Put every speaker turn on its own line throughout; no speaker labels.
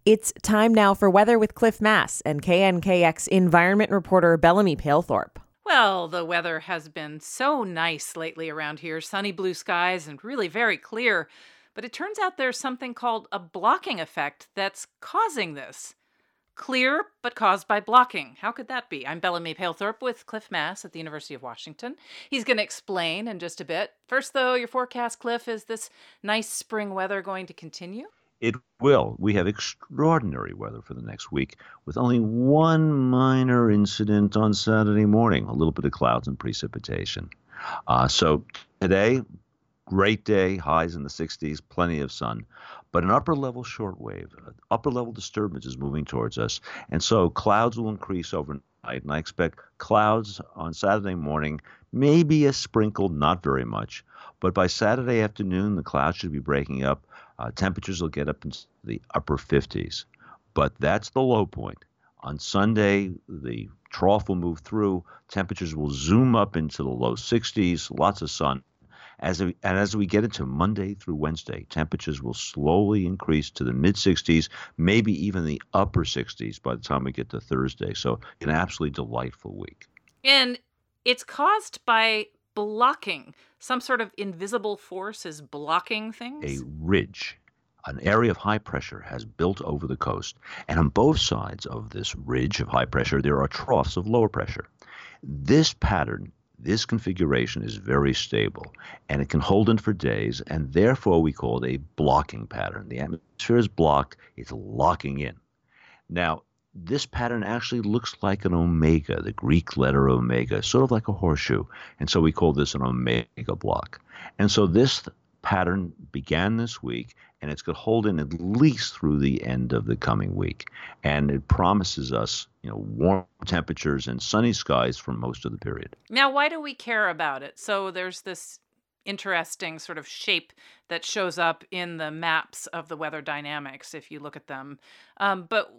It's time now for Weather with Cliff Mass and KNKX environment reporter Bellamy Palethorpe.
Well, the weather has been so nice lately around here. Sunny blue skies and really very clear. But it turns out there's something called a blocking effect that's causing this. Clear, but caused by blocking. How could that be? I'm Bellamy Palethorpe with Cliff Mass at the University of Washington. He's going to explain in just a bit. First, though, your forecast, Cliff, is this nice spring weather going to continue?
It will. We have extraordinary weather for the next week with only one minor incident on Saturday morning, a little bit of clouds and precipitation. So today, great day, highs in the 60s, plenty of sun, but an upper-level shortwave, upper-level disturbance is moving towards us, and so clouds will increase overnight, and I expect clouds on Saturday morning, maybe a sprinkle, not very much, but by Saturday afternoon, the clouds should be breaking up. Temperatures will get up into the upper 50s, but that's the low point. On Sunday, the trough will move through. Temperatures will zoom up into the low 60s, lots of sun. As we get into Monday through Wednesday, temperatures will slowly increase to the mid-60s, maybe even the upper 60s by the time we get to Thursday. So an absolutely delightful week.
And it's caused by blocking. Some sort of invisible force is blocking things?
A ridge, an area of high pressure has built over the coast. And on both sides of this ridge of high pressure, there are troughs of lower pressure. This pattern, this configuration is very stable, and it can hold in for days, and therefore we call it a blocking pattern. The atmosphere is blocked, it's locking in. Now, this pattern actually looks like an omega, the Greek letter omega, sort of like a horseshoe. And so we call this an omega block. And so this pattern began this week, and it's going to hold in at least through the end of the coming week. And it promises us, warm temperatures and sunny skies for most of the period.
Now, why do we care about it? So there's this interesting sort of shape that shows up in the maps of the weather dynamics if you look at them. But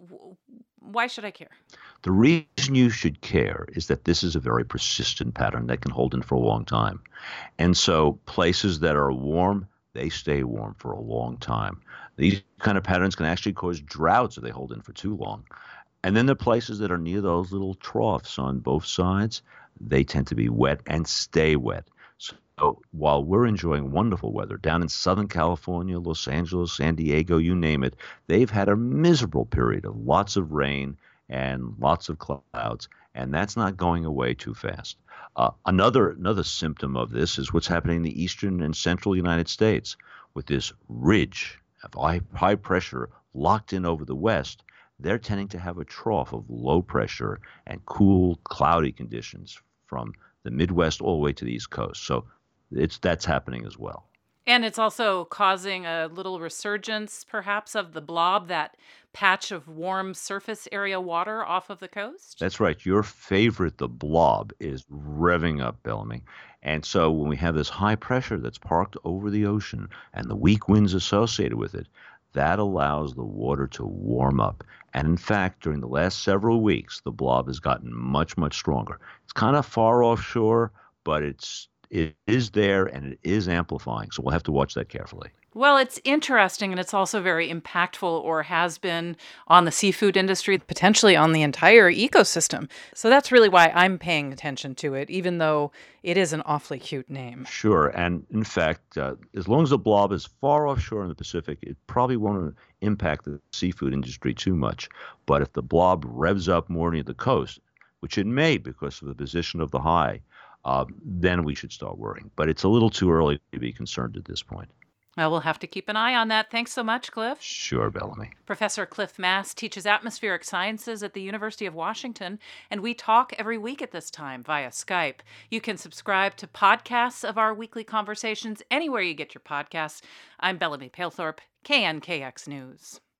why should I care?
The reason you should care is that this is a very persistent pattern that can hold in for a long time. And so places that are warm, they stay warm for a long time. These kind of patterns can actually cause droughts if they hold in for too long. And then the places that are near those little troughs on both sides, they tend to be wet and stay wet. So while we're enjoying wonderful weather down in Southern California, Los Angeles, San Diego, you name it, they've had a miserable period of lots of rain and lots of clouds, and that's not going away too fast. Another symptom of this is what's happening in the eastern and central United States with this ridge of high pressure locked in over the west. They're tending to have a trough of low pressure and cool, cloudy conditions from the Midwest all the way to the East Coast. So that's happening as well.
And it's also causing a little resurgence, perhaps, of the blob, that patch of warm surface area water off of the coast?
That's right. Your favorite, the blob, is revving up, Bellamy. And so when we have this high pressure that's parked over the ocean and the weak winds associated with it, that allows the water to warm up. And in fact, during the last several weeks, the blob has gotten much, much stronger. It's kind of far offshore, but it is there and it is amplifying. So we'll have to watch that carefully.
Well, it's interesting, and it's also very impactful, or has been, on the seafood industry, potentially on the entire ecosystem. So that's really why I'm paying attention to it, even though it is an awfully cute name.
Sure. And in fact, as long as the blob is far offshore in the Pacific, it probably won't impact the seafood industry too much. But if the blob revs up more near the coast, which it may because of the position of the high, then we should start worrying. But it's a little too early to be concerned at this point.
Well, we'll have to keep an eye on that. Thanks so much, Cliff.
Sure, Bellamy.
Professor Cliff Mass teaches atmospheric sciences at the University of Washington, and we talk every week at this time via Skype. You can subscribe to podcasts of our weekly conversations anywhere you get your podcasts. I'm Bellamy Palethorpe, KNKX News.